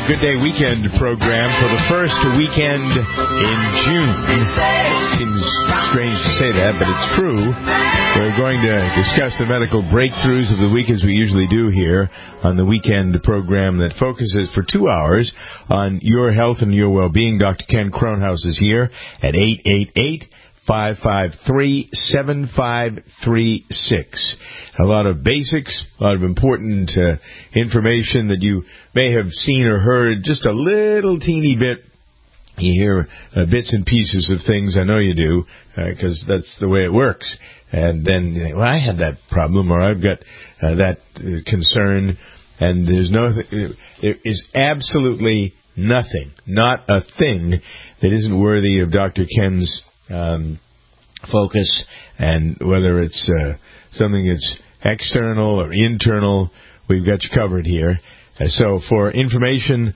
Good Day Weekend program for the first weekend in June. Seems strange to say that, but it's true. We're going to discuss the medical breakthroughs of the week as we usually do here on the weekend program that focuses for 2 hours on your health and your well-being. Dr. Ken Kronhaus is here at 888-553-7536. A lot of basics, a lot of important information that you may have seen or heard just a little teeny bit. You hear bits and pieces of things. I know you do, because that's the way it works. And then you think, well, I had that problem, or I've got that concern. And there's there is absolutely nothing, not a thing, that isn't worthy of Dr. Ken's focus. And whether it's something that's external or internal, we've got you covered here. So for information,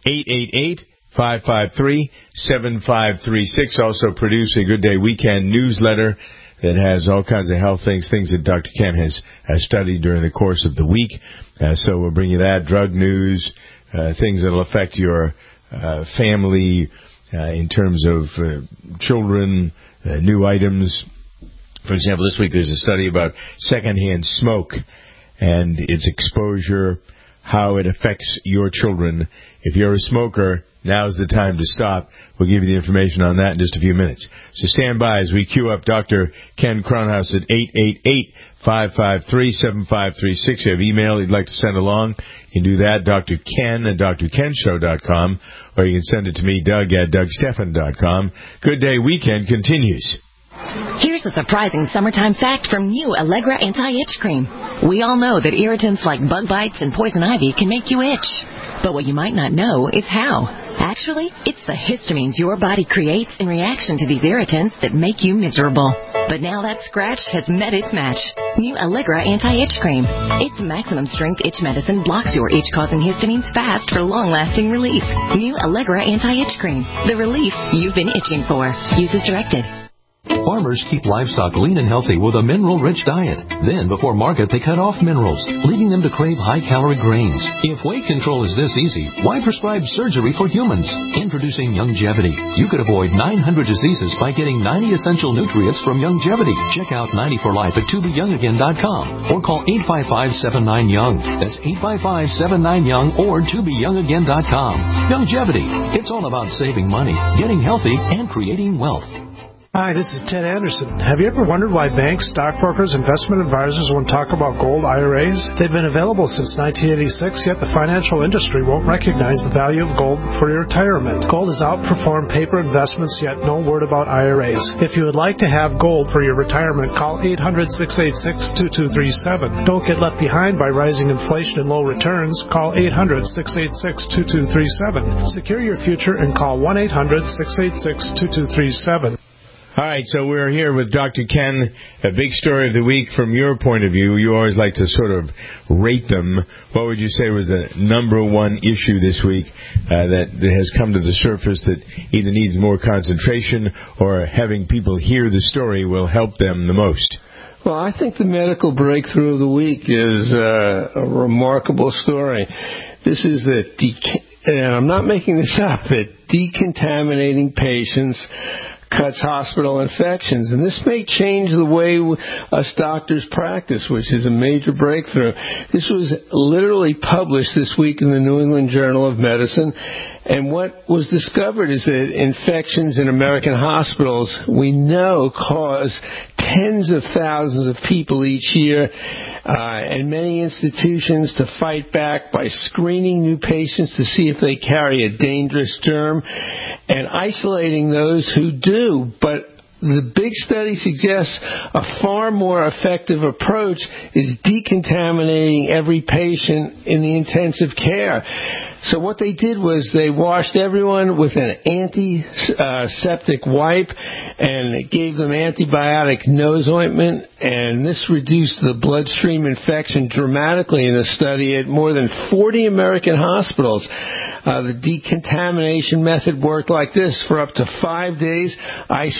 888-553-7536. Also produce a Good Day Weekend newsletter that has all kinds of health things that Dr. Ken has studied during the course of the week. So we'll bring you that, drug news, things that will affect your family in terms of children, new items. For example, this week there's a study about secondhand smoke and its exposure, how it affects your children. If you're a smoker, now's the time to stop. We'll give you the information on that in just a few minutes. So stand by as we queue up Dr. Ken Kronhaus at 888-553-7536. If you have email you'd like to send along, you can do that, drken at drkenshow.com, or you can send it to me, Doug at dougstephan.com. Good Day Weekend continues. Here's a surprising summertime fact from new Allegra Anti-Itch Cream. We all know that irritants like bug bites and poison ivy can make you itch. But what you might not know is how. Actually, it's the histamines your body creates in reaction to these irritants that make you miserable. But now that scratch has met its match. New Allegra Anti-Itch Cream. Its maximum strength itch medicine blocks your itch-causing histamines fast for long-lasting relief. New Allegra Anti-Itch Cream. The relief you've been itching for. Use as directed. Farmers keep livestock lean and healthy with a mineral-rich diet. Then, before market, they cut off minerals, leading them to crave high-calorie grains. If weight control is this easy, why prescribe surgery for humans? Introducing Youngevity. You could avoid 900 diseases by getting 90 essential nutrients from Youngevity. Check out 90 for Life at tobeyoungagain.com or call 855-79-YOUNG. That's 855-79-YOUNG or tobeyoungagain.com. Youngevity. It's all about saving money, getting healthy, and creating wealth. Hi, this is Ted Anderson. Have you ever wondered why banks, stockbrokers, investment advisors won't talk about gold IRAs? They've been available since 1986, yet the financial industry won't recognize the value of gold for your retirement. Gold has outperformed paper investments, yet no word about IRAs. If you would like to have gold for your retirement, call 800-686-2237. Don't get left behind by rising inflation and low returns. Call 800-686-2237. Secure your future and call 1-800-686-2237. All right, so we're here with Dr. Ken. A big story of the week from your point of view. You always like to sort of rate them. What would you say was the number one issue this week that has come to the surface that either needs more concentration or having people hear the story will help them the most? Well, I think the medical breakthrough of the week is a remarkable story. This is and I'm not making this up, that decontaminating patients cuts hospital infections. And this may change the way us doctors practice, which is a major breakthrough. This was literally published this week in the New England Journal of Medicine. And what was discovered is that infections in American hospitals, we know, cause tens of thousands of people each year, and many institutions to fight back by screening new patients to see if they carry a dangerous germ and isolating those who do. But the big study suggests a far more effective approach is decontaminating every patient in the intensive care. So what they did was they washed everyone with an antiseptic wipe and gave them antibiotic nose ointment, and this reduced the bloodstream infection dramatically in the study at more than 40 American hospitals. The decontamination method worked like this. For up to 5 days, ICU patients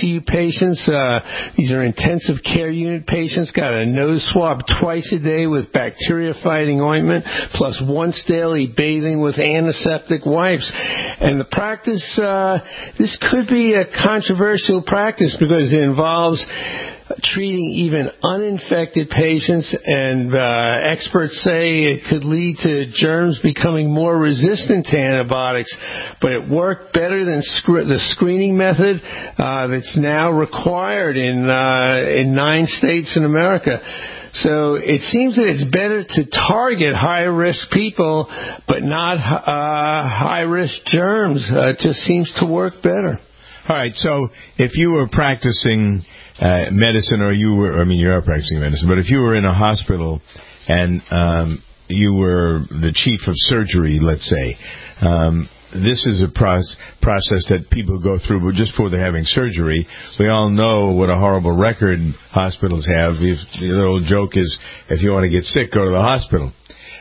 patients. These are intensive care unit patients, got a nose swab twice a day with bacteria-fighting ointment, plus once daily bathing with antiseptic wipes. And the practice, this could be a controversial practice because it involves treating even uninfected patients, and experts say it could lead to germs becoming more resistant to antibiotics, but it worked better than the screening method that's now required in 9 states in America. So it seems that it's better to target high-risk people, but not high-risk germs. It just seems to work better. All right, so if you were practicing medicine, or you are practicing medicine, but if you were in a hospital and you were the chief of surgery, let's say, this is a process that people go through but just before they're having surgery. We all know what a horrible record hospitals have. The old joke is, if you want to get sick, go to the hospital.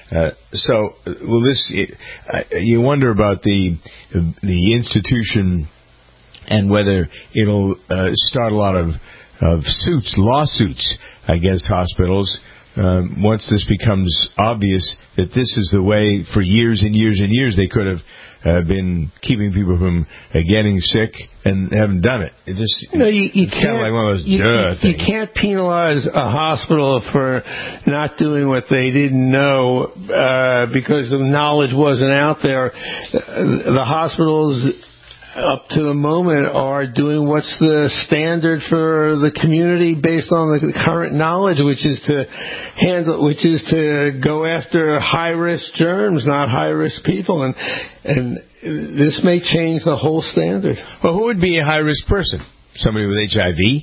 You wonder about the institution and whether it'll start a lot of lawsuits against hospitals once this becomes obvious that this is the way for years and years and years they could have been keeping people from getting sick and haven't done it. It just it's kind of like one of those things. You can't penalize a hospital for not doing what they didn't know because the knowledge wasn't out there. The hospitals up to the moment are doing what's the standard for the community based on the current knowledge, which is to go after high risk germs, not high risk people, and this may change the whole standard. Well, who would be a high risk person? Somebody with HIV?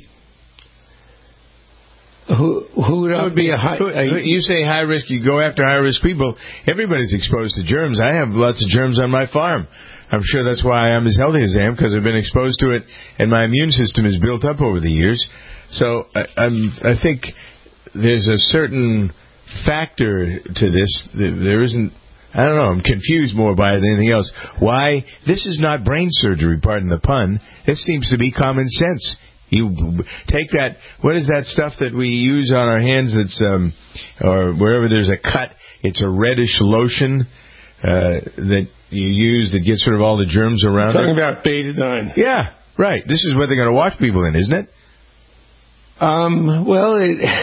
Who would be a high? You say high risk. You go after high risk people. Everybody's exposed to germs. I have lots of germs on my farm. I'm sure that's why I'm as healthy as I am, because I've been exposed to it, and my immune system is built up over the years. So I think there's a certain factor to this. There isn't. I don't know. I'm confused more by it than anything else. Why? This is not brain surgery. Pardon the pun. This seems to be common sense. You take that. What is that stuff that we use on our hands? That's or wherever there's a cut. It's a reddish lotion that you use that gets rid of all the germs around it. Talking about betadine. Yeah, right. This is what they're going to wash people in, isn't it? Well,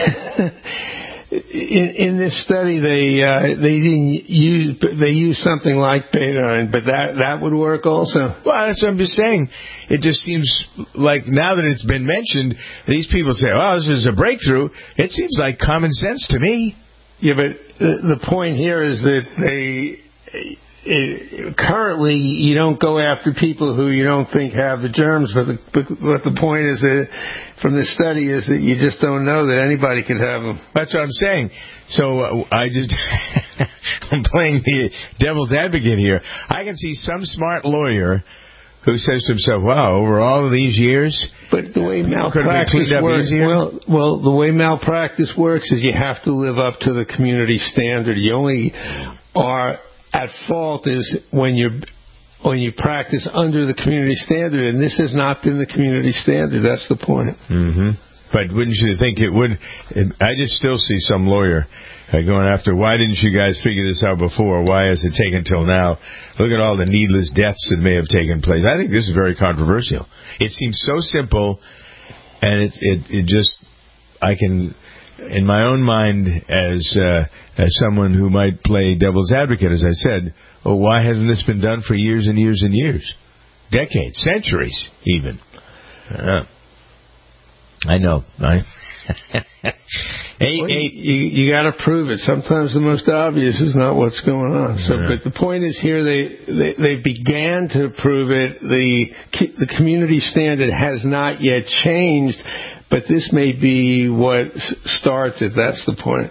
in this study they used something like betadine, but that would work also. Well, that's what I'm just saying. It just seems like now that it's been mentioned, these people say, "Oh, this is a breakthrough." It seems like common sense to me. Yeah, but the point here is that currently you don't go after people who you don't think have the germs, but the point is that from this study is that you just don't know that anybody could have them. That's what I'm saying. So I'm playing the devil's advocate here. I can see some smart lawyer who says to himself, "Wow, over all of these years." But the way malpractice works, well, the way malpractice works is you have to live up to the community standard. You only are at fault is when you practice under the community standard, and this has not been the community standard. That's the point. Mm-hmm. But wouldn't you think it would? I just still see some lawyer going after, why didn't you guys figure this out before? Why has it taken till now? Look at all the needless deaths that may have taken place. I think this is very controversial. It seems so simple, and it just, I can, in my own mind, as someone who might play devil's advocate, as I said, well, why hasn't this been done for years and years and years? Decades, centuries, even. I know. You got to prove it. Sometimes the most obvious is not what's going on. So, but the point is here, they began to prove it. The community standard has not yet changed, but this may be what starts it. That's the point.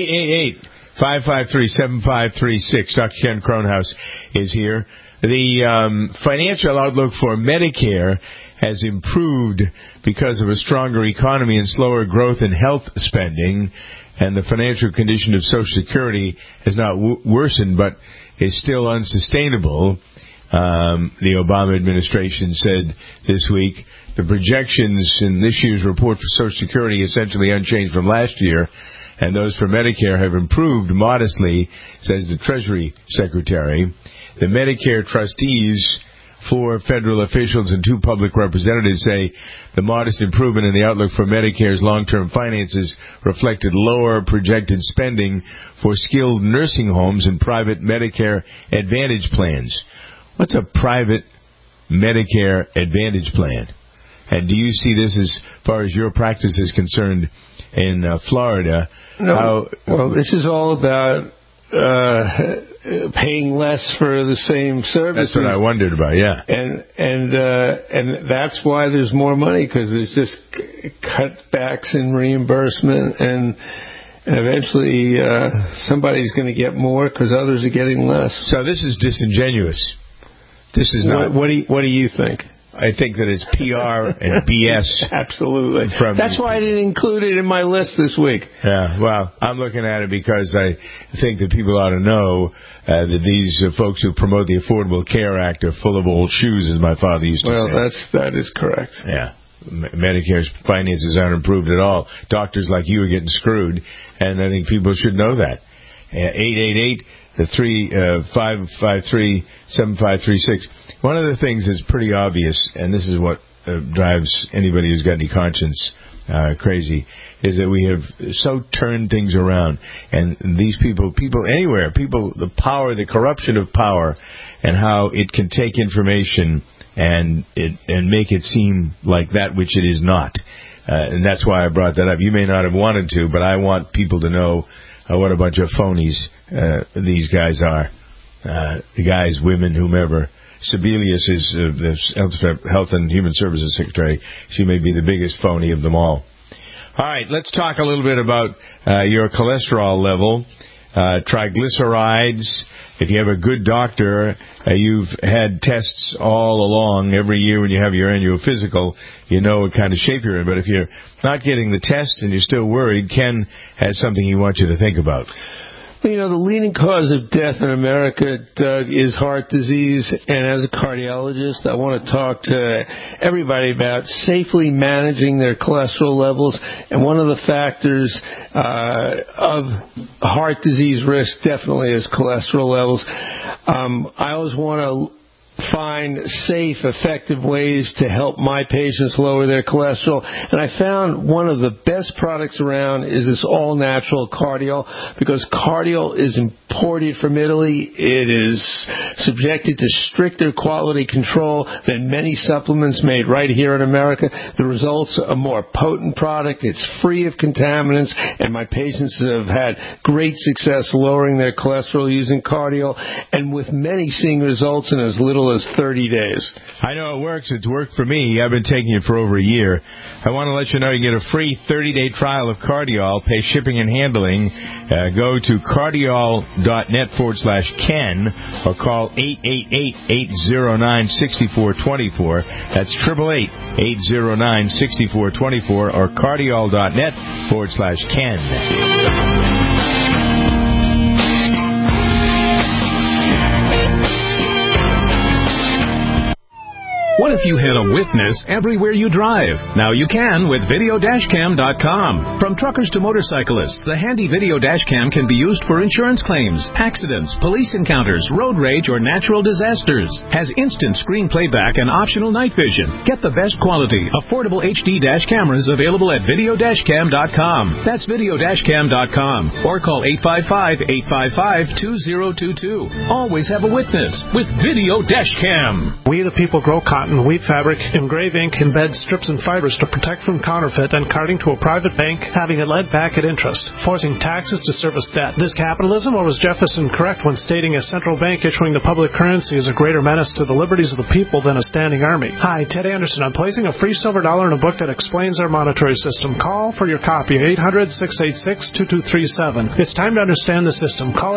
888-553-7536. Dr. Ken Kronhaus is here. The financial outlook for Medicare has improved because of a stronger economy and slower growth in health spending, and the financial condition of Social Security has not worsened but is still unsustainable. the Obama administration said this week. The projections in this year's report for Social Security essentially unchanged from last year, and those for Medicare have improved modestly, says the Treasury Secretary. The Medicare trustees, 4 federal officials and 2 public representatives, say the modest improvement in the outlook for Medicare's long-term finances reflected lower projected spending for skilled nursing homes and private Medicare Advantage plans. What's a private Medicare Advantage plan? And do you see this as far as your practice is concerned in Florida? No. Well, this is all about paying less for the same services. That's what I wondered about, yeah. And that's why there's more money, because there's just cutbacks in reimbursement, and eventually somebody's going to get more because others are getting less. So this is disingenuous. This is not. What do you think? I think that it's PR and BS. Absolutely. That's why I didn't include it in my list this week. Yeah, well, I'm looking at it because I think that people ought to know that these folks who promote the Affordable Care Act are full of old shoes, as my father used to say. Well, that is correct. Yeah. Medicare's finances aren't improved at all. Doctors like you are getting screwed, and I think people should know that. 888-553-7536. One of the things that's pretty obvious, and this is what drives anybody who's got any conscience crazy, is that we have so turned things around. And these people anywhere, the power, the corruption of power, and how it can take information and make it seem like that which it is not. And that's why I brought that up. You may not have wanted to, but I want people to know what a bunch of phonies these guys are. The guys, women, whomever. Sebelius is the Health and Human Services Secretary. She may be the biggest phony of them all. All right, let's talk a little bit about your cholesterol level. Triglycerides. If you have a good doctor, you've had tests all along. Every year when you have your annual physical, you know what kind of shape you're in. But if you're not getting the test and you're still worried, Ken has something he wants you to think about. You know, the leading cause of death in America, Doug, is heart disease. And as a cardiologist, I want to talk to everybody about safely managing their cholesterol levels. And one of the factors of heart disease risk definitely is cholesterol levels. I always want to find safe, effective ways to help my patients lower their cholesterol. And I found one of the best products around is this all-natural Cardiol, because Cardiol is imported from Italy. It is subjected to stricter quality control than many supplements made right here in America. The results are a more potent product. It's free of contaminants, and my patients have had great success lowering their cholesterol using Cardiol, and with many seeing results in as little as 30 days. I know it works. It's worked for me. I've been taking it for over a year. I want to let you know you get a free 30-day trial of Cardiol. Pay shipping and handling. Go to cardiol.net/Ken or call 888-809-6424. That's 888-809-6424 or cardiol.net/Ken. What if you had a witness everywhere you drive? Now you can with Videodashcam.com. From truckers to motorcyclists, the handy Video Dashcam can be used for insurance claims, accidents, police encounters, road rage, or natural disasters. Has instant screen playback and optional night vision. Get the best quality, affordable HD dash cameras available at Videodashcam.com. That's Videodashcam.com. Or call 855-855-2022. Always have a witness with Video Dashcam. We the people grow cotton, wheat fabric, engrave ink, embed strips and fibers to protect from counterfeit and carting to a private bank, having it led back at interest, forcing taxes to service debt. This capitalism, or was Jefferson correct when stating a central bank issuing the public currency is a greater menace to the liberties of the people than a standing army? Hi, Ted Anderson. I'm placing a free silver dollar in a book that explains our monetary system. Call for your copy, 800-686-2237. It's time to understand the system. Call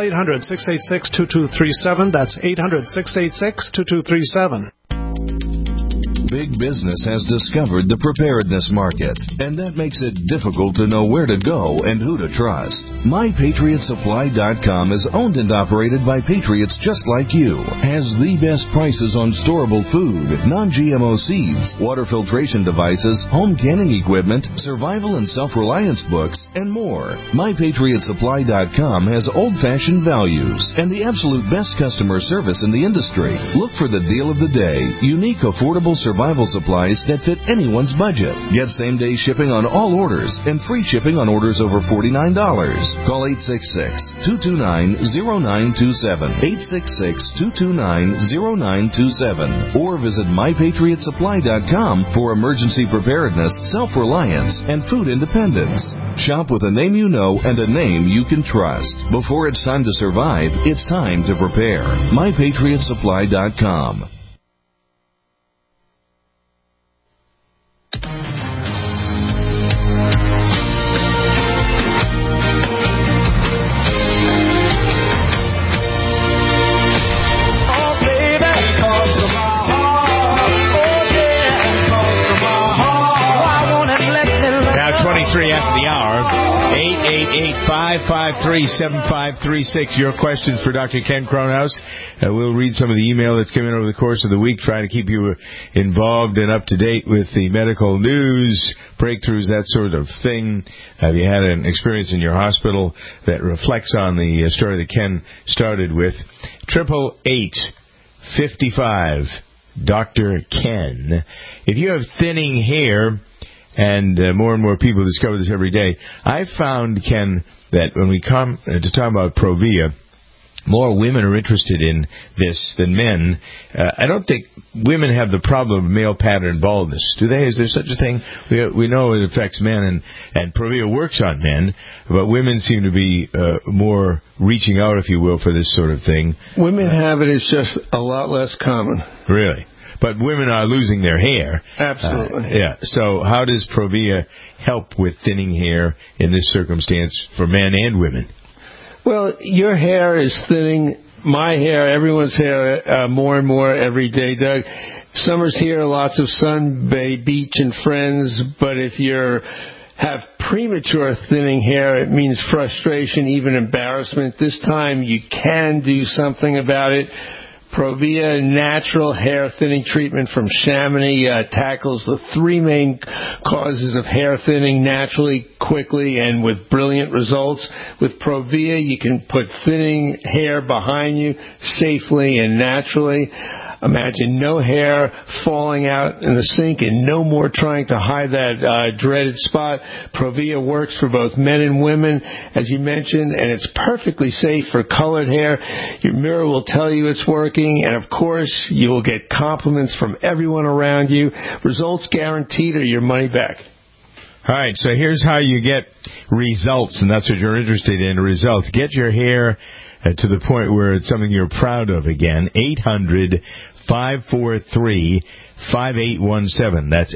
800-686-2237. That's 800-686-2237. Big business has discovered the preparedness market, and that makes it difficult to know where to go and who to trust. MyPatriotSupply.com is owned and operated by patriots just like you. Has the best prices on storable food, non-GMO seeds, water filtration devices, home canning equipment, survival and self-reliance books, and more. MyPatriotSupply.com has old-fashioned values and the absolute best customer service in the industry. Look for the deal of the day. Unique, affordable survival supplies that fit anyone's budget. Get same-day shipping on all orders and free shipping on orders over $49. Call 866-229-0927. 866-229-0927. Or visit MyPatriotSupply.com for emergency preparedness, self-reliance, and food independence. Shop with a name you know and a name you can trust. Before it's time to survive, it's time to prepare. MyPatriotSupply.com. Now 23 after the hour. 888-553-7536. Your questions for Dr. Ken Kronhaus. We'll read some of the email that's come in over the course of the week, trying to keep you involved and up to date with the medical news, breakthroughs, that sort of thing. Have you had an experience in your hospital that reflects on the story that Ken started with? 888-55 Dr. Ken. If you have thinning hair, and more and more people discover this every day, I found, Ken, that when we come to talk about Provia, more women are interested in this than men. I don't think women have the problem of male pattern baldness, do they? Is there such a thing? We know it affects men, and Provia works on men, but women seem to be more reaching out, if you will, for this sort of thing. Women have it. It's just a lot less common. Really? But women are losing their hair. Absolutely. Yeah. So how does Provia help with thinning hair in this circumstance for men and women? Well, your hair is thinning. My hair, everyone's hair, more and more every day, Doug. Summer's here, lots of sun, beach and friends. But if you have premature thinning hair, it means frustration, even embarrassment. This time you can do something about it. Provia natural hair thinning treatment from Chamonix tackles the three main causes of hair thinning naturally, quickly, and with brilliant results. With Provia, you can put thinning hair behind you safely and naturally. Imagine no hair falling out in the sink and no more trying to hide that dreaded spot. Provia works for both men and women, as you mentioned, and it's perfectly safe for colored hair. Your mirror will tell you it's working, and of course, you will get compliments from everyone around you. Results guaranteed or your money back. All right, so here's how you get results, and that's what you're interested in, results. Get your hair to the point where it's something you're proud of again. 800-543-5817. That's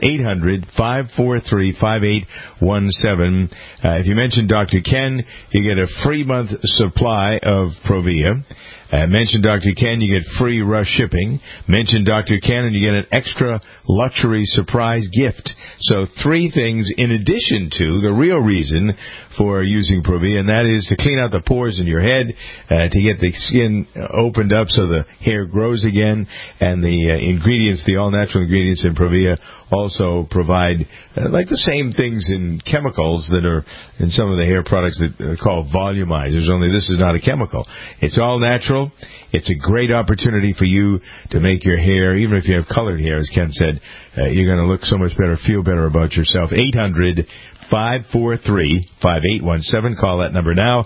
800-543-5817. If you mention Dr. Ken, you get a free month supply of Provia. Mention Dr. Ken, you get free rush shipping. Mention Dr. Ken, and you get an extra luxury surprise gift. So 3 things in addition to the real reason for using Provia, and that is to clean out the pores in your head, to get the skin opened up so the hair grows again, and the ingredients, the all-natural ingredients in Provia also provide like the same things in chemicals that are in some of the hair products that are called volumizers, only this is not a chemical. It's all natural. It's a great opportunity for you to make your hair, even if you have colored hair, as Ken said, you're going to look so much better, feel better about yourself. 800-543-5817. Call that number now.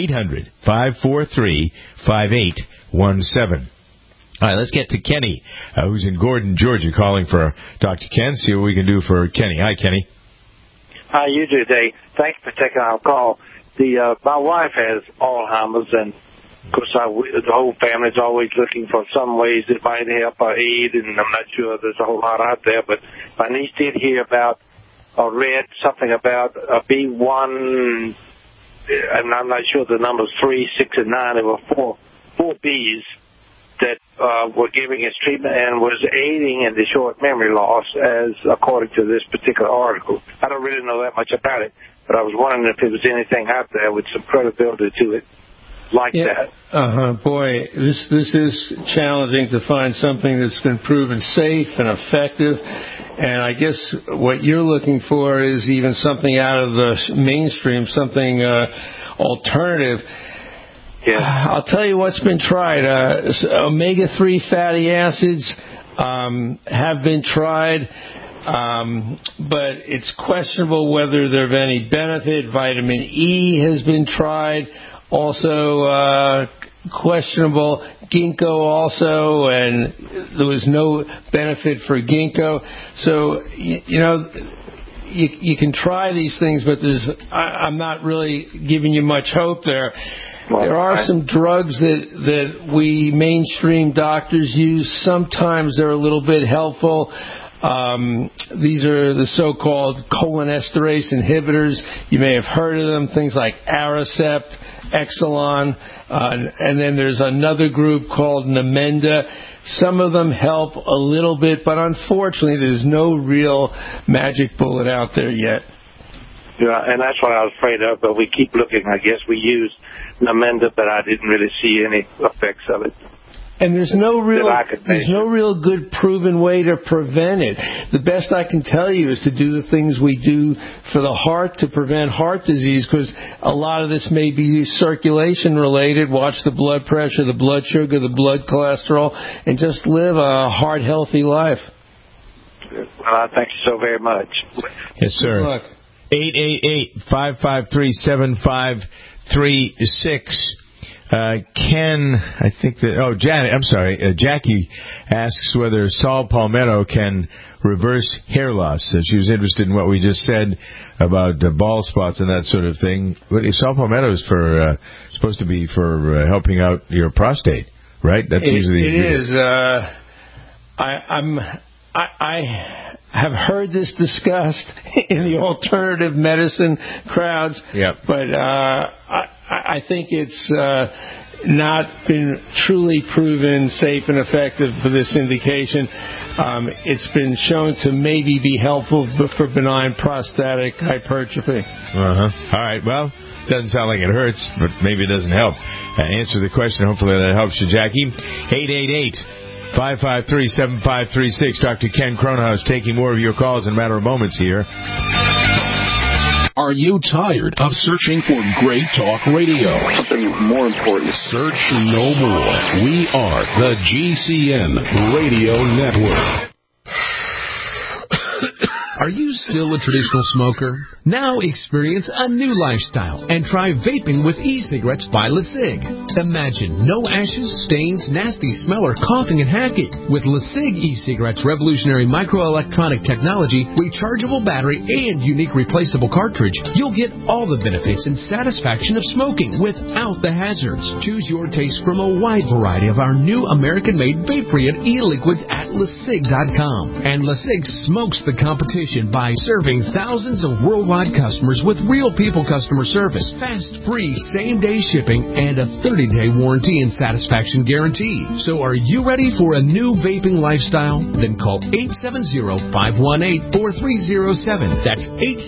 800-543-5817. All right, let's get to Kenny, who's in Gordon, Georgia, calling for Dr. Ken. See what we can do for Kenny. Hi, Kenny. How you do today? Thanks for taking our call. My wife has Alzheimer's, and of course, the whole family's always looking for some ways that might help or aid, and I'm not sure there's a whole lot out there, but my niece did hear about or read something about a B1, and I'm not sure the numbers 3, 6, and 9. There were four Bs that were giving its treatment and was aiding in the short memory loss, as according to this particular article. I don't really know that much about it, but I was wondering if there was anything out there with some credibility to it like that. Boy, this is challenging to find something that's been proven safe and effective. And I guess what you're looking for is even something out of the mainstream, something alternative. Yeah. I'll tell you what's been tried. Omega-3 fatty acids have been tried, but it's questionable whether they're of any benefit. Vitamin E has been tried, also questionable. Ginkgo also, and there was no benefit for ginkgo. So, you can try these things, but I'm not really giving you much hope there. There are some drugs that we mainstream doctors use. Sometimes they're a little bit helpful. These are the so-called cholinesterase inhibitors. You may have heard of them, things like Aricept, Exelon, and then there's another group called Namenda. Some of them help a little bit, but unfortunately there's no real magic bullet out there yet. Yeah, and that's what I was afraid of, but we keep looking. I guess we used Namenda, but I didn't really see any effects of it. And there's no real good proven way to prevent it. The best I can tell you is to do the things we do for the heart to prevent heart disease, because a lot of this may be circulation related. Watch the blood pressure, the blood sugar, the blood cholesterol, and just live a heart healthy life. Well, I thank you so very much. Yes, sir. Good luck. 888-553-7536. Jackie asks whether Saw Palmetto can reverse hair loss. She was interested in what we just said about bald spots and that sort of thing. But Saw Palmetto is supposed to be for helping out your prostate, right? That's usually it is. I have heard this discussed in the alternative medicine crowds, but I think it's not been truly proven safe and effective for this indication. It's been shown to maybe be helpful for benign prostatic hypertrophy. All right, well, doesn't sound like it hurts, but maybe it doesn't help. Answer the question. Hopefully that helps you, Jackie. 888-553-7536. Dr. Ken Cronhaus taking more of your calls in a matter of moments here. Are you tired of searching for great talk radio? Something more important. Search no more. We are the GCN Radio Network. Are you still a traditional smoker? Now experience a new lifestyle and try vaping with e-cigarettes by LeSig. Imagine no ashes, stains, nasty smell, or coughing and hacking. With LeSig e-cigarettes' revolutionary microelectronic technology, rechargeable battery, and unique replaceable cartridge, you'll get all the benefits and satisfaction of smoking without the hazards. Choose your taste from a wide variety of our new American-made vape-free e-liquids at LeSig.com. And LeSig smokes the competition by serving thousands of worldwide customers with real people customer service, fast, free, same-day shipping, and a 30-day warranty and satisfaction guarantee. So are you ready for a new vaping lifestyle? Then call 870-518-4307. That's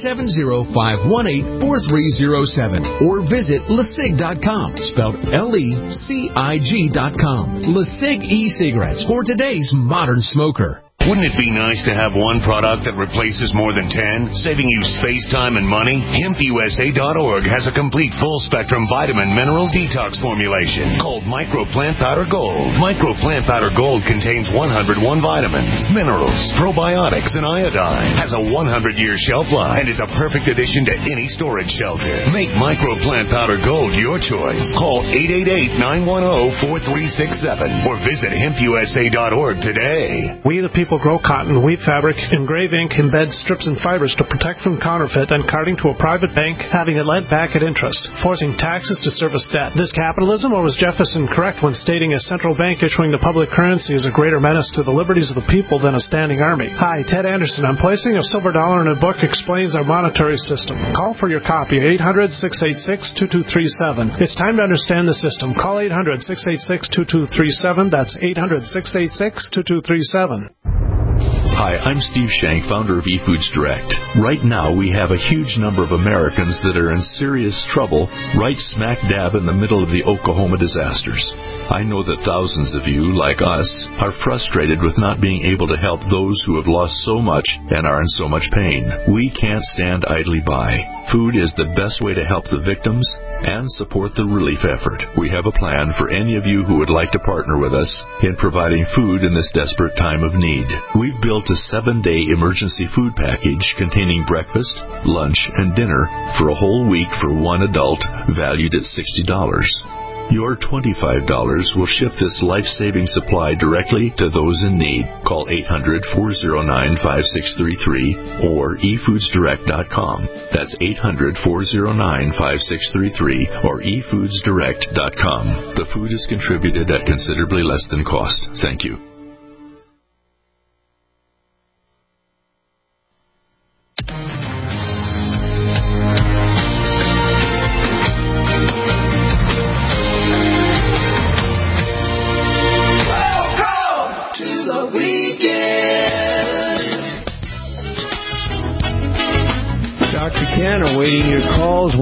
870-518-4307. Or visit LeSig.com, spelled LECIG.com. LeSig e-cigarettes for today's modern smoker. Wouldn't it be nice to have one product that replaces more than 10, saving you space, time, and money? HempUSA.org has a complete full-spectrum vitamin mineral detox formulation called Micro Plant Powder Gold. Micro Plant Powder Gold contains 101 vitamins, minerals, probiotics, and iodine. Has a 100-year shelf life and is a perfect addition to any storage shelter. Make Micro Plant Powder Gold your choice. Call 888-910-4367 or visit HempUSA.org today. We the people people grow cotton, weave fabric, engrave ink, embed strips and fibers to protect from counterfeit, and carting to a private bank, having it lent back at interest, forcing taxes to service debt. This capitalism, or was Jefferson correct when stating a central bank issuing the public currency is a greater menace to the liberties of the people than a standing army? Hi, Ted Anderson. I'm placing a silver dollar in a book explains our monetary system. Call for your copy, 800-686-2237. It's time to understand the system. Call 800-686-2237. That's 800-686-2237. Hi, I'm Steve Shank, founder of eFoods Direct. Right now, we have a huge number of Americans that are in serious trouble right smack dab in the middle of the Oklahoma disasters. I know that thousands of you, like us, are frustrated with not being able to help those who have lost so much and are in so much pain. We can't stand idly by. Food is the best way to help the victims and support the relief effort. We have a plan for any of you who would like to partner with us in providing food in this desperate time of need. We've built a 7-day emergency food package containing breakfast, lunch, and dinner for a whole week for one adult, valued at $60. Your $25 will ship this life-saving supply directly to those in need. Call 800-409-5633 or efoodsdirect.com. That's 800-409-5633 or efoodsdirect.com. The food is contributed at considerably less than cost. Thank you. Awaiting your calls,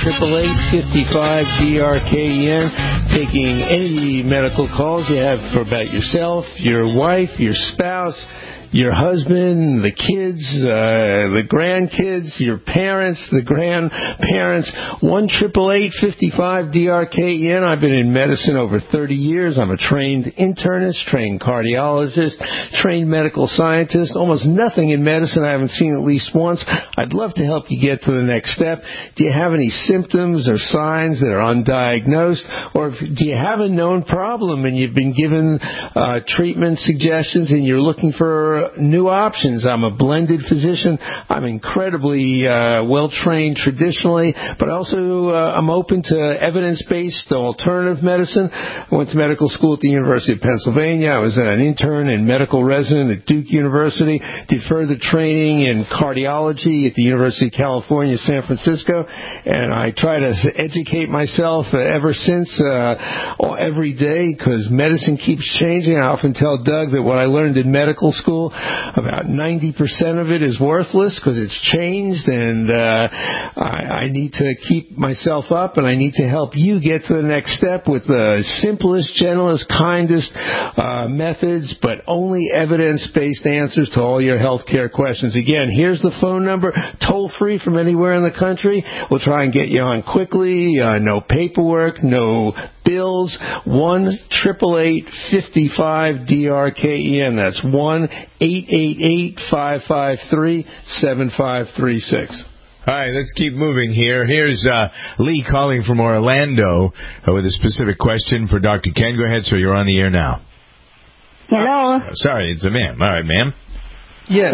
1-888-55-DRKN, taking any medical calls you have for about yourself, your wife, your spouse, your husband, the kids, the grandkids, your parents, the grandparents. 1-888-55-DRKN. I've been in medicine over 30 years. I'm a trained internist, trained cardiologist, trained medical scientist. Almost nothing in medicine I haven't seen at least once. I'd love to help you get to the next step. Do you have any symptoms or signs that are undiagnosed? Or do you have a known problem and you've been given treatment suggestions and you're looking for new options? I'm a blended physician. I'm incredibly well-trained traditionally, but also I'm open to evidence-based alternative medicine. I went to medical school at the University of Pennsylvania. I was an intern and medical resident at Duke University, did further training in cardiology at the University of California, San Francisco, and I try to educate myself ever since, every day, because medicine keeps changing. I often tell Doug that what I learned in medical school, about 90% of it is worthless because it's changed, and I need to keep myself up, and I need to help you get to the next step with the simplest, gentlest, kindest methods, but only evidence-based answers to all your health care questions. Again, here's the phone number, toll-free from anywhere in the country. We'll try and get you on quickly, no paperwork, no bills. 1-888-55-DRKEN. That's 1-888-553-7536. All right, let's keep moving here. Here's Lee calling from Orlando with a specific question for Dr. Ken. Go ahead, sir. You're on the air now. Hello. Sorry, it's a ma'am. All right, ma'am. Yeah.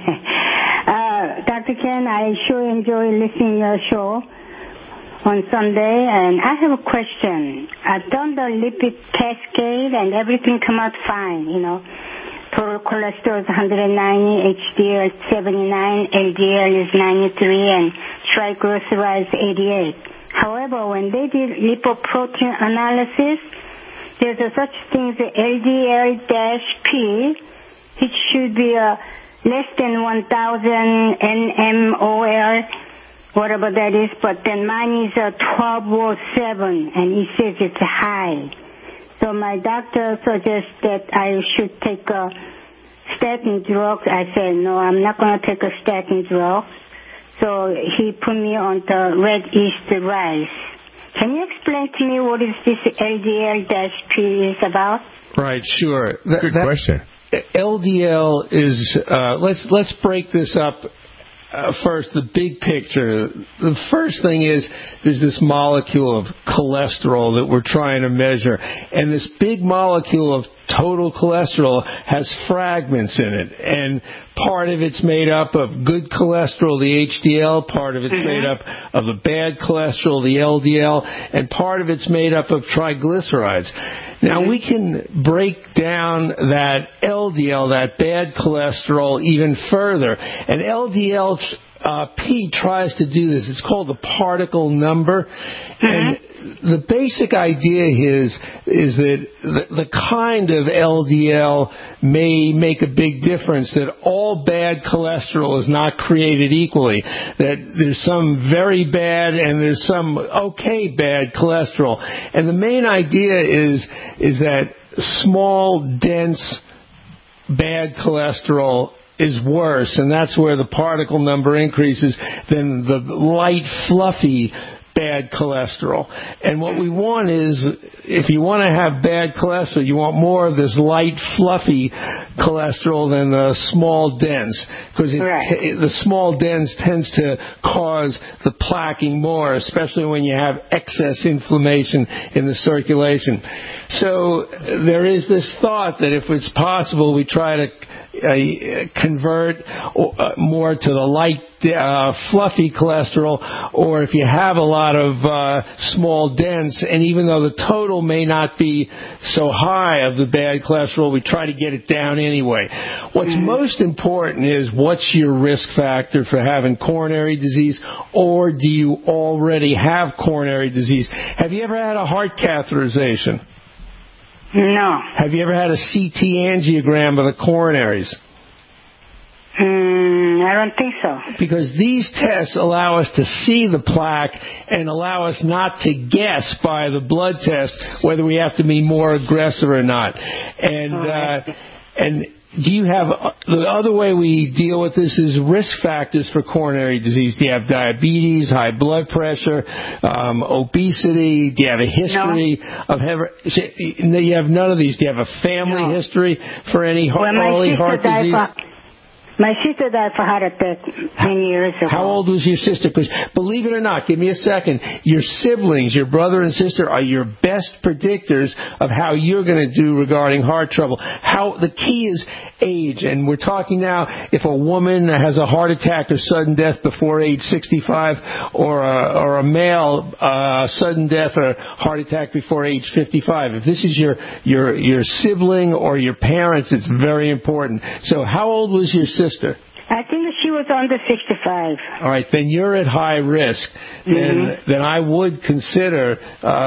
Dr. Ken, I sure enjoy listening to your show on Sunday, and I have a question. I've done the lipid cascade, and everything come out fine, Total cholesterol is 190, HDL is 79, LDL is 93, and triglycerides 88. However, when they did lipoprotein analysis, there's a such thing as LDL-P, which should be less than 1,000 nmol, whatever that is, but then mine is 1207, and he says it's high. So my doctor suggests that I should take a statin drug. I said, no, I'm not going to take a statin drug. So he put me on the red yeast rice. Can you explain to me what is this LDL-P is about? Right, sure. Good question. LDL is, let's break this up. First, the big picture. The first thing is there's this molecule of cholesterol that we're trying to measure. And this big molecule of total cholesterol has fragments in it, and part of it's made up of good cholesterol, the HDL, part of it's made up of the bad cholesterol, the LDL, and part of it's made up of triglycerides. Now, we can break down that LDL, that bad cholesterol, even further, and LDL P tries to do this. It's called the particle number. And the basic idea is that the kind of LDL may make a big difference, that all bad cholesterol is not created equally, that there's some very bad and there's some okay bad cholesterol. And the main idea is that small, dense, bad cholesterol is worse, and that's where the particle number increases than the light, fluffy bad cholesterol. And what we want is, if you want to have bad cholesterol, you want more of this light, fluffy cholesterol than the small, dense, because the small, dense tends to cause the plaquing more, especially when you have excess inflammation in the circulation. So there is this thought that if it's possible, we try to convert more to the light, fluffy cholesterol, or if you have a lot of small, dense, and even though the total may not be so high of the bad cholesterol, we try to get it down anyway. What's most important is, what's your risk factor for having coronary disease, or do you already have coronary disease? Have you ever had a heart catheterization? No. Have you ever had a CT angiogram of the coronaries? I don't think so. Because these tests allow us to see the plaque and allow us not to guess by the blood test whether we have to be more aggressive or not. And do you have, the other way we deal with this is risk factors for coronary disease. Do you have diabetes, high blood pressure, obesity? Do you have a history of no, you have none of these. Do you have a family history for any early heart disease? My sister died for heart attack many years ago. How old was your sister? Because believe it or not, give me a second, your siblings, your brother and sister, are your best predictors of how you're going to do regarding heart trouble. The key is age, and we're talking now if a woman has a heart attack or sudden death before age 65, or a male sudden death or heart attack before age 55. If this is your sibling or your parents, it's very important. So how old was your sister? I think she was under 65. All right, then you're at high risk. Then I would consider,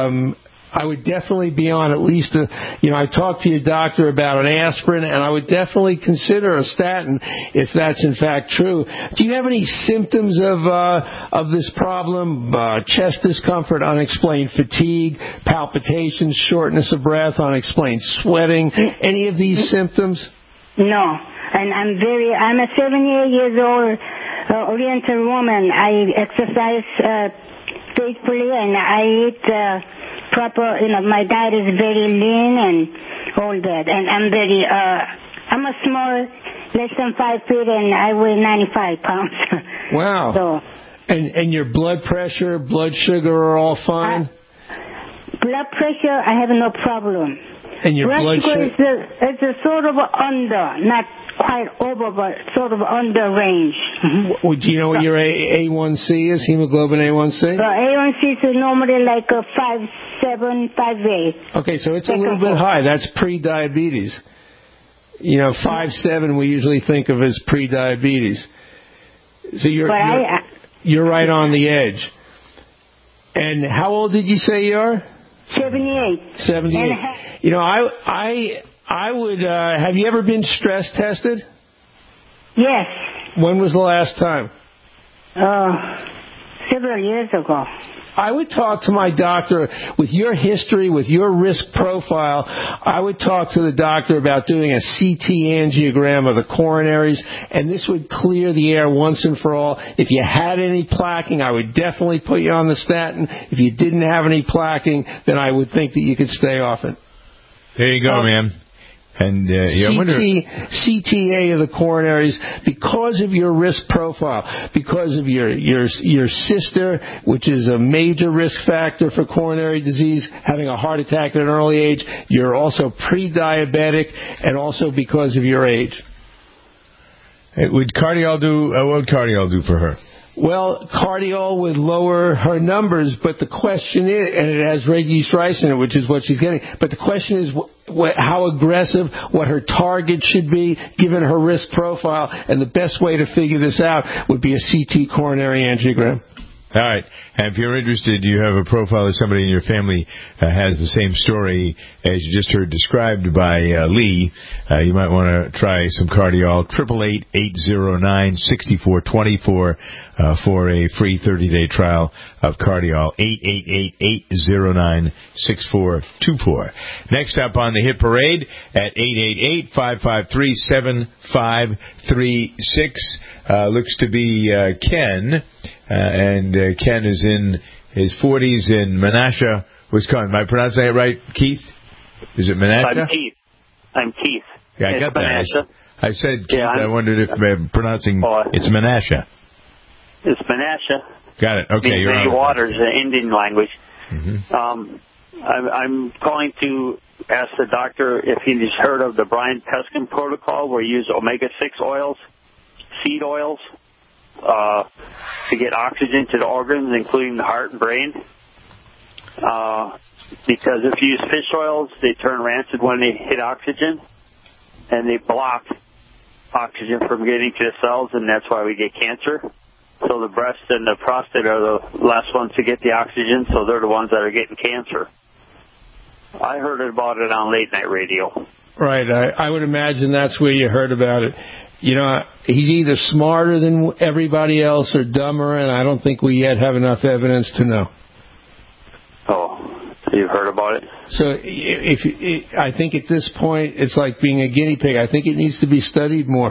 I would definitely be on at least I talked to your doctor about an aspirin, and I would definitely consider a statin if that's in fact true. Do you have any symptoms of this problem? Chest discomfort, unexplained fatigue, palpitations, shortness of breath, unexplained sweating, any of these symptoms? No, and I'm a 78 years old Oriental woman. I exercise faithfully, and I eat proper. My diet is very lean and all that. And I'm a small, less than 5 feet, and I weigh 95 pounds. Wow. So, and your blood pressure, blood sugar are all fine? Blood pressure, I have no problem. And your blood sugar is a sort of under, not quite over, but sort of under range. Well, do you know what your A1C is, hemoglobin A1C? A1C is normally like a 5.7, 5.8. Okay, so it's a little bit high. That's pre-diabetes. 5.7 we usually think of as pre-diabetes. So you're right on the edge. And how old did you say you are? 78. 78. I would, have you ever been stress tested? Yes. When was the last time? Several years ago. I would talk to my doctor with your history, with your risk profile. I would talk to the doctor about doing a CT angiogram of the coronaries, and this would clear the air once and for all. If you had any plaquing, I would definitely put you on the statin. If you didn't have any plaquing, then I would think that you could stay off it. There you go, man. And I wonder... CTA of the coronaries, because of your risk profile, because of your sister, which is a major risk factor for coronary disease, having a heart attack at an early age. You're also pre-diabetic, and also because of your age. Would Cardiol do? What would Cardiol do for her? Well, Cardiol would lower her numbers, but the question is, and it has registrysin in it, which is what she's getting, but the question is how aggressive, what her target should be, given her risk profile, and the best way to figure this out would be a CT coronary angiogram. All right. And if you're interested, you have a profile of somebody in your family has the same story as you just heard described by Lee. You might want to try some Cardiol. 888-809-6424 for a free 30-day trial of Cardiol. 888-809-6424. Next up on the hit parade at 888-553-7536 looks to be Ken. And Ken is in his 40s in Menasha, Wisconsin. Am I pronouncing that right, Keith? Is it Menasha? I'm Keith. Yeah, I got that. I said Keith. I wondered if I'm pronouncing it's Menasha. It's Menasha. Got it. Okay, you're on. Waters, Indian language. Mm-hmm. I'm calling to ask the doctor if he's heard of the Brian Peskin protocol, where you use omega-6 oils, seed oils, to get oxygen to the organs, including the heart and brain. Because if you use fish oils, they turn rancid when they hit oxygen, and they block oxygen from getting to the cells, and that's why we get cancer. So the breast and the prostate are the last ones to get the oxygen, so they're the ones that are getting cancer. I heard about it on late night radio. Right. I would imagine that's where you heard about it. You know, he's either smarter than everybody else or dumber, and I don't think we yet have enough evidence to know. Oh, you've heard about it? So I think at this point it's like being a guinea pig. I think it needs to be studied more.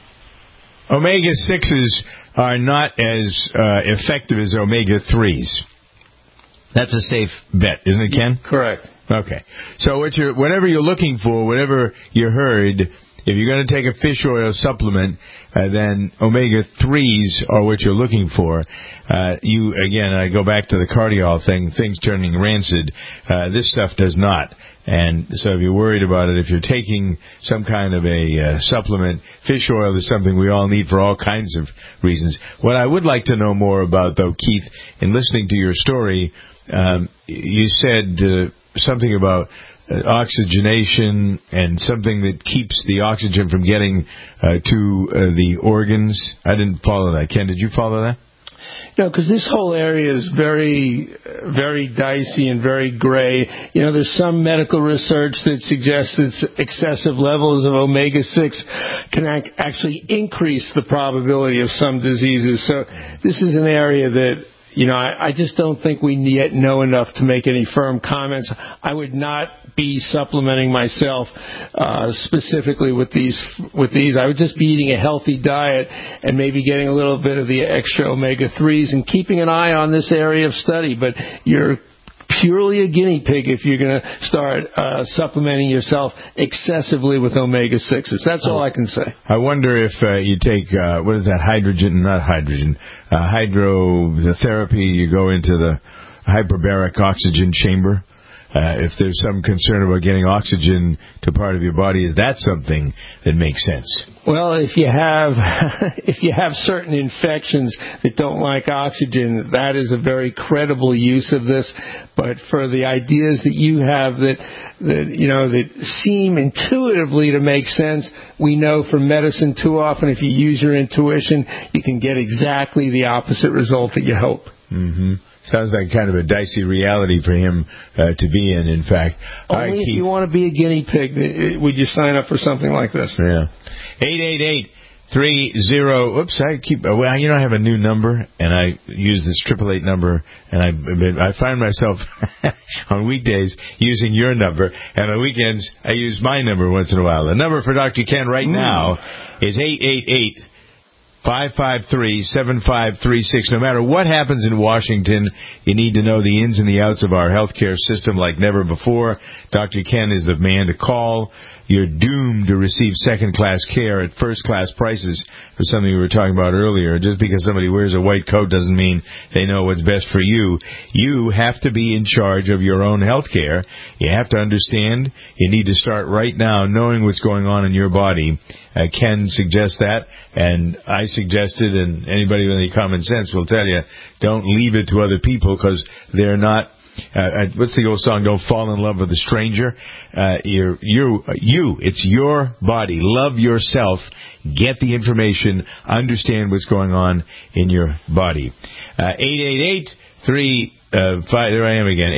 Omega-6s are not as effective as omega-3s. That's a safe bet, isn't it, Ken? Correct. Okay. So whatever you're looking for, whatever you heard, if you're going to take a fish oil supplement, then omega-3s are what you're looking for. I go back to the Cardiol thing, things turning rancid. This stuff does not. And so if you're worried about it, if you're taking some kind of a supplement, fish oil is something we all need for all kinds of reasons. What I would like to know more about, though, Keith, in listening to your story, you said something about oxygenation and something that keeps the oxygen from getting to the organs. I didn't follow that. Ken, did you follow that? No, because this whole area is very, very dicey and very gray. You know, there's some medical research that suggests that excessive levels of omega-6 can actually increase the probability of some diseases. So this is an area that, you know, I just don't think we yet know enough to make any firm comments. I would not be supplementing myself specifically with these. I would just be eating a healthy diet and maybe getting a little bit of the extra omega-3s and keeping an eye on this area of study. But you're purely a guinea pig if you're going to start supplementing yourself excessively with omega-6s. That's all I can say. I wonder if you take, what is that, hydrotherapy, you go into the hyperbaric oxygen chamber. If there's some concern about getting oxygen to part of your body, is that something that makes sense? Well, if you have certain infections that don't like oxygen, that is a very credible use of this. But for the ideas that you have that seem intuitively to make sense, we know from medicine too often if you use your intuition, you can get exactly the opposite result that you hope. Mm-hmm. Sounds like kind of a dicey reality for him to be in fact. Only if you want to be a guinea pig would you sign up for something like this. Yeah. 888-30... Oops, I have a new number, and I use this 888 number, and I find myself on weekdays using your number, and on weekends I use my number once in a while. The number for Dr. Ken right now is 553-7536. No matter what happens in Washington, you need to know the ins and the outs of our healthcare system like never before. Dr. Ken is the man to call. You're doomed to receive second-class care at first-class prices for something we were talking about earlier. Just because somebody wears a white coat doesn't mean they know what's best for you. You have to be in charge of your own health care. You have to understand. You need to start right now knowing what's going on in your body. Ken suggests that, and I suggested, and anybody with any common sense will tell you, don't leave it to other people because they're not. What's the old song? Don't fall in love with a stranger. It's your body. Love yourself. Get the information. Understand what's going on in your body. 888-3. There I am again.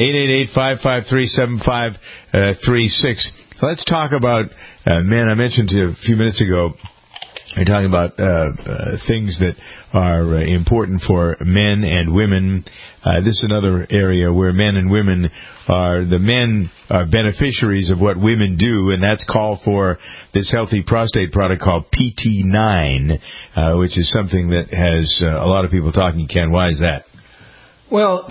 888-553-7536. Let's talk about men. I mentioned to you a few minutes ago. We're talking about things that are important for men and women. This is another area where men and women the men are beneficiaries of what women do, and that's call for this healthy prostate product called PT9, which is something that has a lot of people talking. Ken, why is that? Well,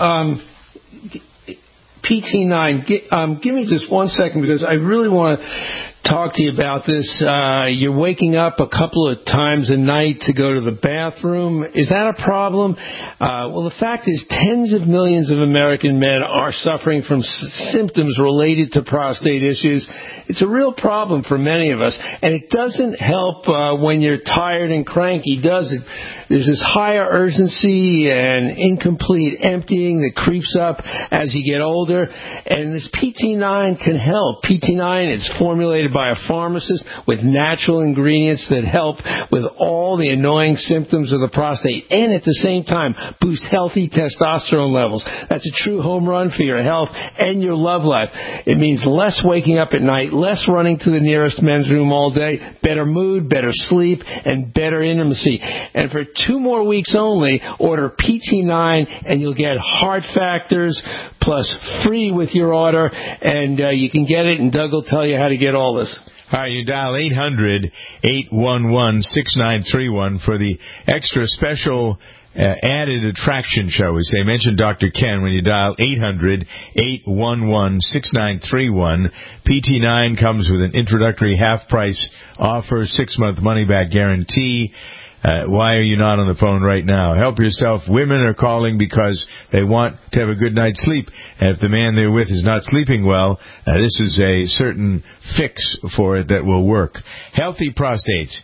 PT9, give me just 1 second because I really want to talk to you about this. You're waking up a couple of times a night to go to the bathroom. Is that a problem? Well, the fact is tens of millions of American men are suffering from symptoms related to prostate issues. It's a real problem for many of us, and it doesn't help when you're tired and cranky, does it? There's this higher urgency and incomplete emptying that creeps up as you get older, and this PT9 can help. PT9 is formulated by a pharmacist with natural ingredients that help with all the annoying symptoms of the prostate and at the same time boost healthy testosterone levels. That's a true home run for your health and your love life. It means less waking up at night, less running to the nearest men's room all day, better mood, better sleep, and better intimacy. And for 2 more weeks only, order PT9 and you'll get Heart Factors plus free with your order, and you can get it, and Doug will tell you how to get all this. All right, you dial 800-811-6931 for the extra special added attraction, shall we say. Mention Dr. Ken when you dial 800-811-6931. PT9 comes with an introductory half-price offer, 6-month money-back guarantee. Why are you not on the phone right now? Help yourself. Women are calling because they want to have a good night's sleep. And if the man they're with is not sleeping well, this is a certain fix for it that will work. Healthy prostates.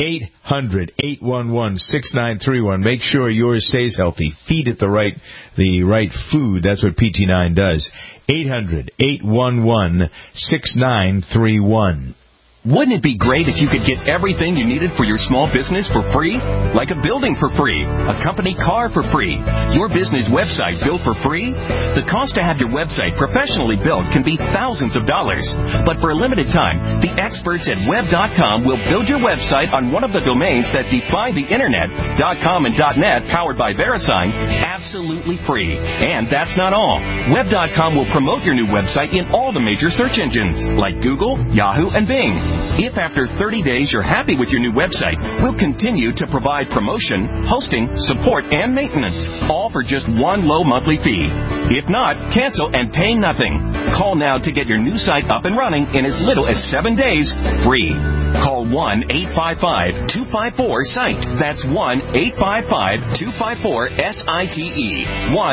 800-811-6931. Make sure yours stays healthy. Feed it the right food. That's what PT9 does. 800-811-6931. Wouldn't it be great if you could get everything you needed for your small business for free? Like a building for free, a company car for free, your business website built for free? The cost to have your website professionally built can be thousands of dollars. But for a limited time, the experts at Web.com will build your website on one of the domains that defy the Internet, .com and .net, powered by VeriSign, absolutely free. And that's not all. Web.com will promote your new website in all the major search engines, like Google, Yahoo, and Bing. If after 30 days you're happy with your new website, we'll continue to provide promotion, hosting, support, and maintenance, all for just one low monthly fee. If not, cancel and pay nothing. Call now to get your new site up and running in as little as 7 days, free. Call 1-855-254-SITE. That's 1-855-254-SITE.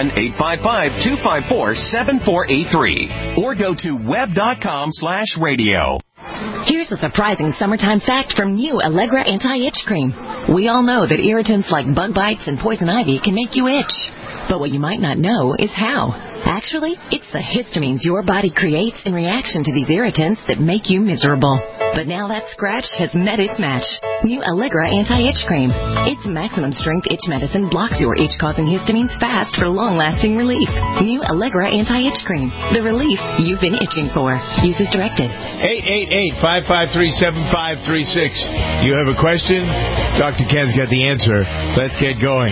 1-855-254-7483. Or go to web.com/radio. Here's a surprising summertime fact from new Allegra Anti-Itch Cream. We all know that irritants like bug bites and poison ivy can make you itch. But what you might not know is how. Actually, it's the histamines your body creates in reaction to these irritants that make you miserable. But now that scratch has met its match. New Allegra Anti-Itch Cream. Its maximum strength itch medicine blocks your itch-causing histamines fast for long-lasting relief. New Allegra Anti-Itch Cream. The relief you've been itching for. Use as directed. 888-553-7536. You have a question? Dr. Ken's got the answer. Let's get going.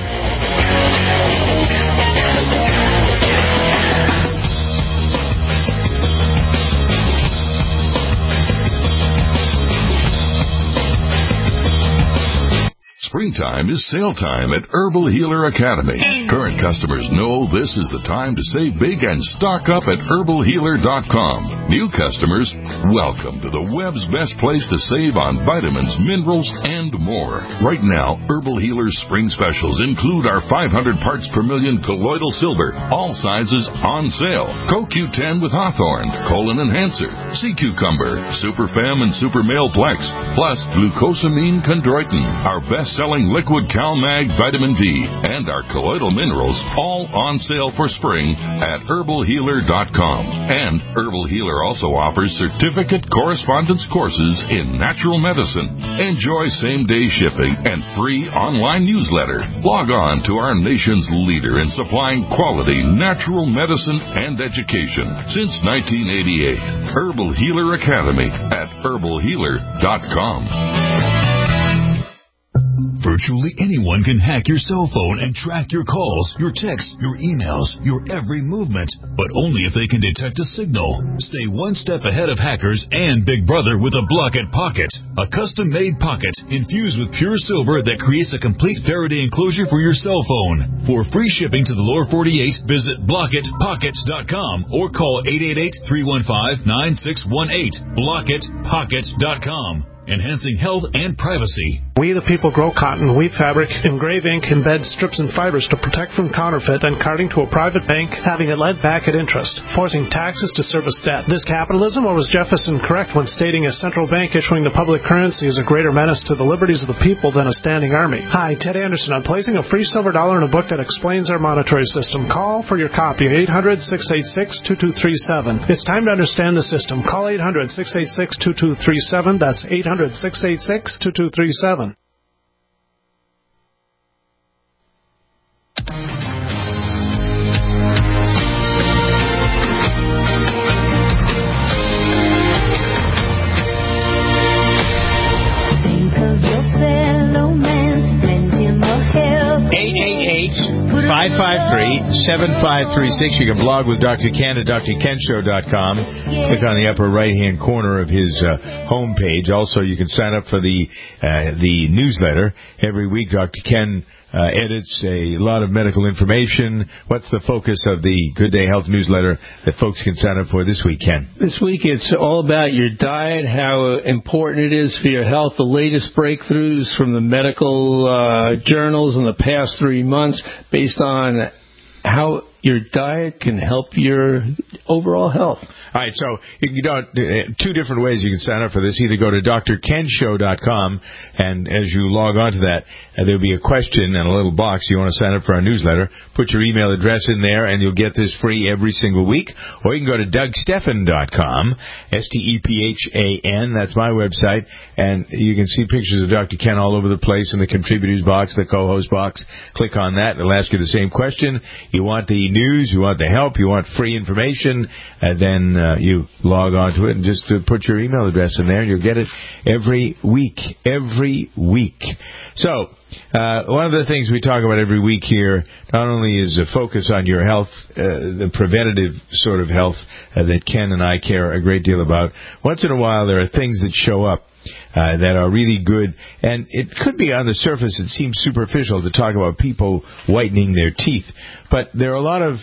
Springtime is sale time at Herbal Healer Academy. Current customers know this is the time to save big and stock up at herbalhealer.com. New customers, welcome to the web's best place to save on vitamins, minerals, and more. Right now, Herbal Healer's spring specials include our 500 parts per million colloidal silver, all sizes on sale. CoQ10 with Hawthorne, Colon Enhancer, Sea Cucumber, Super Fem and Super Male Plex, plus glucosamine chondroitin, our best-selling liquid CalMag vitamin D, and our colloidal minerals, all on sale for spring at herbalhealer.com. And Herbal Healer also offers certificate correspondence courses in natural medicine. Enjoy same-day shipping and free online newsletter. Log on to our nation's leader in supplying quality natural medicine and education since 1988. Herbal Healer Academy at herbalhealer.com. Virtually anyone can hack your cell phone and track your calls, your texts, your emails, your every movement, but only if they can detect a signal. Stay one step ahead of hackers and Big Brother with a Blockit Pocket, a custom-made pocket infused with pure silver that creates a complete Faraday enclosure for your cell phone. For free shipping to the lower 48, visit blockitpockets.com or call 888-315-9618. blockitpockets.com. Enhancing health and privacy. We the people grow cotton, weave fabric, engrave ink, embed strips and fibers to protect from counterfeit and carting to a private bank, having it lent back at interest, forcing taxes to service debt. This capitalism, or was Jefferson correct when stating a central bank issuing the public currency is a greater menace to the liberties of the people than a standing army? Hi, Ted Anderson. I'm placing a free silver dollar in a book that explains our monetary system. Call for your copy, 800-686-2237. It's time to understand the system. Call 800-686-2237. That's 800-686-2237. Think of your fellow man, lend him a help. 888-553-7536. You can blog with Dr. Ken at drkenshow.com. Click on the upper right-hand corner of his homepage. Also, you can sign up for the newsletter. Every week, Dr. Ken edits a lot of medical information. What's the focus of the Good Day Health newsletter that folks can sign up for this week, Ken? This week it's all about your diet, how important it is for your health, the latest breakthroughs from the medical journals in the past 3 months based on how your diet can help your overall health. All right, so you can two different ways you can sign up for this. Either go to drkenshow.com, and as you log on to that, there'll be a question and a little box. You want to sign up for our newsletter. Put your email address in there, and you'll get this free every single week. Or you can go to dougstephan.com, STEPHAN. That's my website, and you can see pictures of Dr. Ken all over the place in the contributors box, the co-host box. Click on that. It'll ask you the same question. You want the news, you want the help, you want free information, and then you log on to it and just put your email address in there, and you'll get it every week. Every week. So, one of the things we talk about every week here not only is a focus on your health, the preventative sort of health that Ken and I care a great deal about. Once in a while, there are things that show up that are really good, and it could be on the surface it seems superficial to talk about people whitening their teeth, but there's a lot of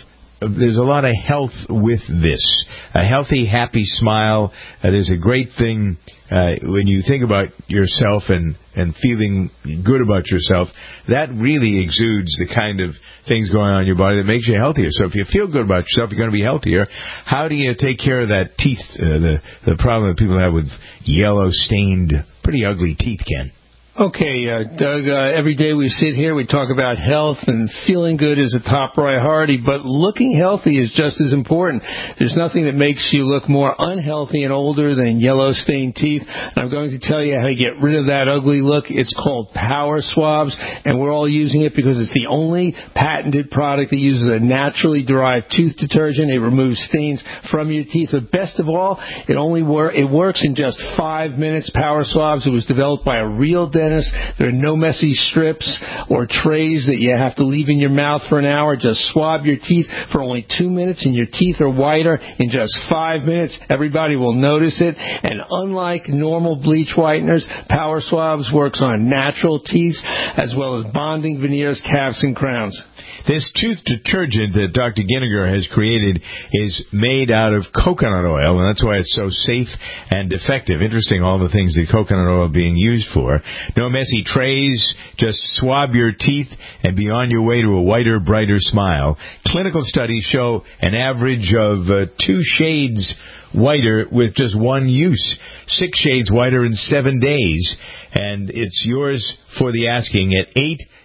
health with this. A healthy, happy smile. There's a great thing when you think about yourself and feeling good about yourself. That really exudes the kind of things going on in your body that makes you healthier. So if you feel good about yourself, you're going to be healthier. How do you take care of that teeth, the problem that people have with yellow-stained, pretty ugly teeth, Ken? Okay, Doug, every day we sit here, we talk about health, and feeling good is a top priority, but looking healthy is just as important. There's nothing that makes you look more unhealthy and older than yellow-stained teeth, and I'm going to tell you how to get rid of that ugly look. It's called Power Swabs, and we're all using it because it's the only patented product that uses a naturally derived tooth detergent. It removes stains from your teeth, but best of all, it works in just 5 minutes. Power Swabs, it was developed by a real dentist dentist. There are no messy strips or trays that you have to leave in your mouth for an hour. Just swab your teeth for only 2 minutes, and your teeth are whiter in just 5 minutes. Everybody will notice it. And unlike normal bleach whiteners, Power Swabs works on natural teeth as well as bonding veneers, caps, and crowns. This tooth detergent that Dr. Ginniger has created is made out of coconut oil, and that's why it's so safe and effective. Interesting, all the things that coconut oil being used for. No messy trays, just swab your teeth and be on your way to a whiter, brighter smile. Clinical studies show an average of 2 shades whiter with just one use. 6 shades whiter in 7 days. And it's yours for the asking at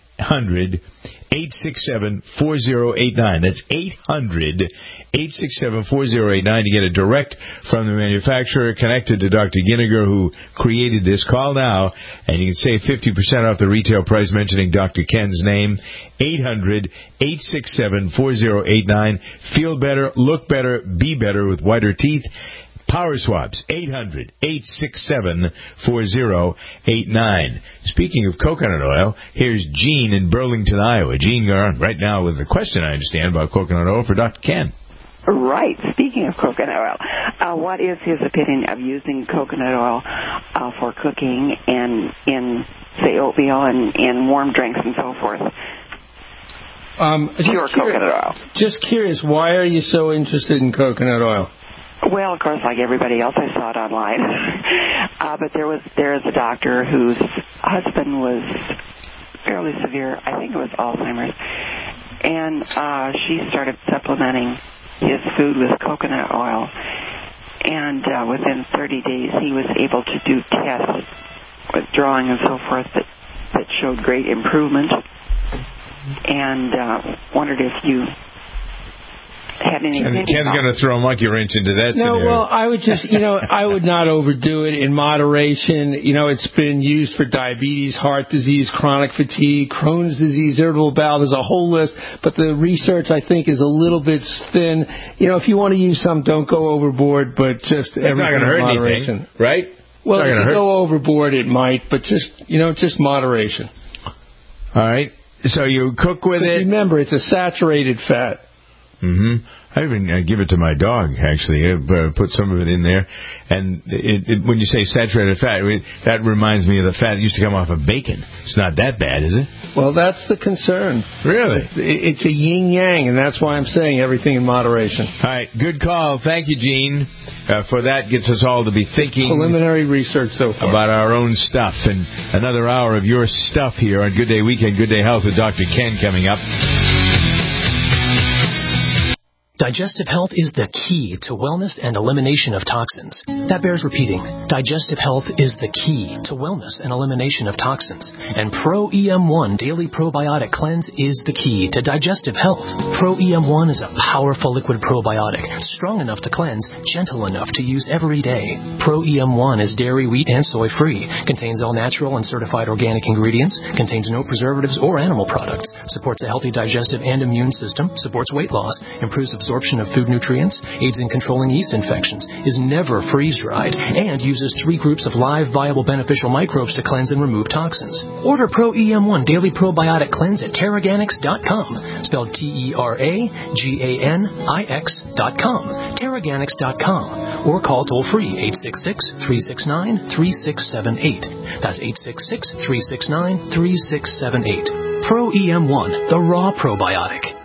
800-867-4089. That's 800-867-4089 to get it direct from the manufacturer, connected to Dr. Ginniger, who created this. Call now, and you can save 50% off the retail price mentioning Dr. Ken's name. 800-867-4089. Feel better, look better, be better with whiter teeth. Power Swabs, 800-867-4089. Speaking of coconut oil, here's Gene in Burlington, Iowa. Gene, you're on right now with a question, I understand, about coconut oil for Dr. Ken. Right. Speaking of coconut oil, what is his opinion of using coconut oil for cooking and in, say, oatmeal and in warm drinks and so forth? Pure coconut oil. Just curious, why are you so interested in coconut oil? Well, of course, like everybody else, I saw it online. But there is a doctor whose husband was fairly severe. I think it was Alzheimer's. And she started supplementing his food with coconut oil. And within 30 days, he was able to do tests with drawing and so forth that showed great improvement. And wondered if you had any opinion. Ken's going to throw a monkey wrench into that scenario. No, well, I would just, I would not overdo it in moderation. It's been used for diabetes, heart disease, chronic fatigue, Crohn's disease, irritable bowel. There's a whole list, but the research, I think, is a little bit thin. If you want to use some, don't go overboard, but just it's not going to hurt anything, right? Well, if you go overboard, it might, but just moderation. All right. So you cook with it. Remember, it's a saturated fat. Mm-hmm. I even give it to my dog, actually. I put some of it in there. And when you say saturated fat, that reminds me of the fat that used to come off of bacon. It's not that bad, is it? Well, that's the concern. Really? It's a yin-yang, and that's why I'm saying everything in moderation. All right. Good call. Thank you, Gene. For that gets us all to be thinking. Preliminary research so far. About our own stuff. And another hour of your stuff here on Good Day Weekend, Good Day Health with Dr. Ken coming up. Digestive health is the key to wellness and elimination of toxins. That bears repeating. Digestive health is the key to wellness and elimination of toxins. And Pro-EM1 Daily Probiotic Cleanse is the key to digestive health. Pro-EM1 is a powerful liquid probiotic, strong enough to cleanse, gentle enough to use every day. Pro-EM1 is dairy, wheat, and soy-free, contains all natural and certified organic ingredients, contains no preservatives or animal products, supports a healthy digestive and immune system, supports weight loss, improves absorption of food nutrients, aids in controlling yeast infections, is never freeze-dried, and uses 3 groups of live, viable, beneficial microbes to cleanse and remove toxins. Order Pro-EM1 Daily Probiotic Cleanse at Terraganix.com, spelled Terraganix.com, Terraganix.com, or call toll-free 866-369-3678. That's 866-369-3678. Pro-EM1, the raw probiotic.